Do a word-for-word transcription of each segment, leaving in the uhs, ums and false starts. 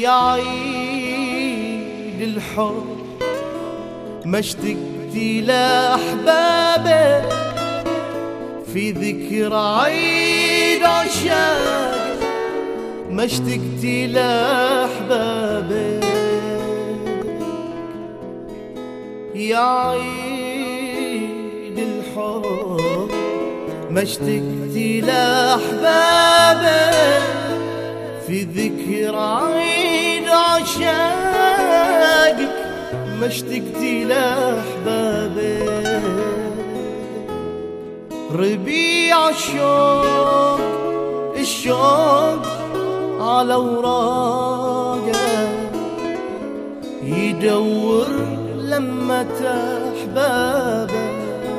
يا عيد الحب ما اشتقت لأحبابك في ذكرى عيد عشاق ما اشتقت لأحبابك يا عيد الحب ما اشتقت لأحبابك في ذكرى عيد عشاقك ما اشتقت لأحبابك ربيع الشوق الشوق على وراقه يدور لما أحبابه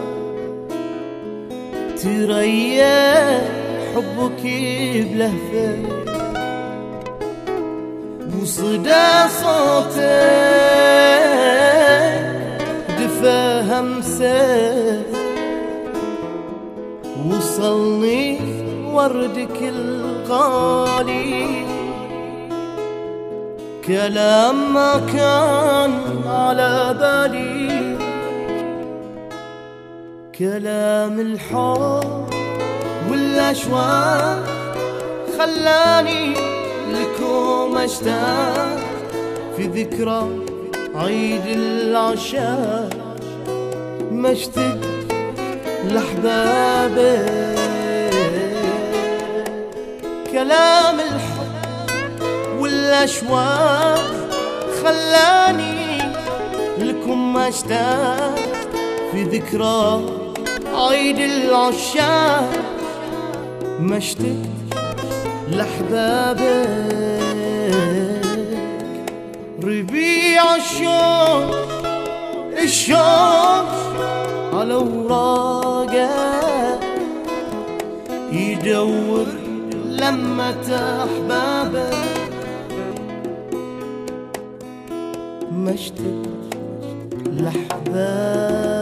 تريح حبك بلهفه وصدى صوتك دفى همسه وصلني وردك الغالي كلام ما كان على بالي كلام الحب والأشواق خلاني لكم أشتاق في ذكرى عيد العشاق ما اشتقت لأحبابك كلام الحب والأشواق خلاني لكم أشتاق في ذكرى عيد العشاق ما اشتقت لأحبابك ربيع الشوق الشوق على وراقه يدور لما أحبابه ما اشتقت لأحبابك